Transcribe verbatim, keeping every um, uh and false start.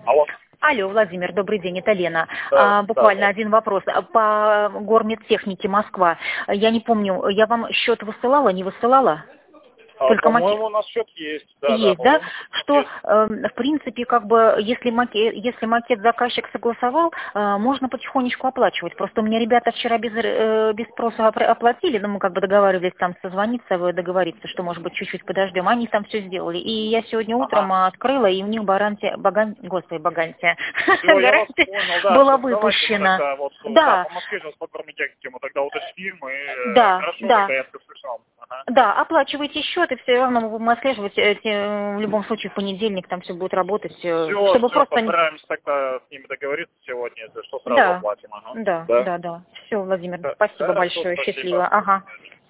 Алло. Алло, Владимир, добрый день, это Лена. Да, а, буквально да, один вопрос. По гормедтехнике Москва. Я не помню, я вам счет высылала, не высылала? а, Только макет. по-моему, у нас счет есть. Да, да, Есть, да? по-моему, счет Что, есть. э, в принципе, как бы, если макет, если макет заказчик согласовал, э, можно потихонечку оплачивать. Просто у меня ребята вчера без, э, без спроса опр- оплатили, но мы как бы договаривались там созвониться, вы договориться, что, может быть, чуть-чуть подождем. Они там все сделали. И я сегодня утром Ага. э, открыла, и у них гарантия, баган... господи, багантия, Все, я вас гарантия понял, да. была Все, давайте мы выпущена. тогда вот, да, Да, по Москве сейчас по гормедтехнике мы тогда уточним, и э, да, хорошо, да. тогда я все слышал. Ага. Да, оплачивайте счет, и все равно мы будем отслеживать. э, те- В любом случае, в понедельник там все будет работать, э, Все, чтобы все, просто... не- постараемся тогда с ними договориться сегодня, если что, сразу Да, оплатим. Ага. да, Да. да, да. Все, Владимир, Да. спасибо Хорошо, большое, спасибо. счастливо. Ага.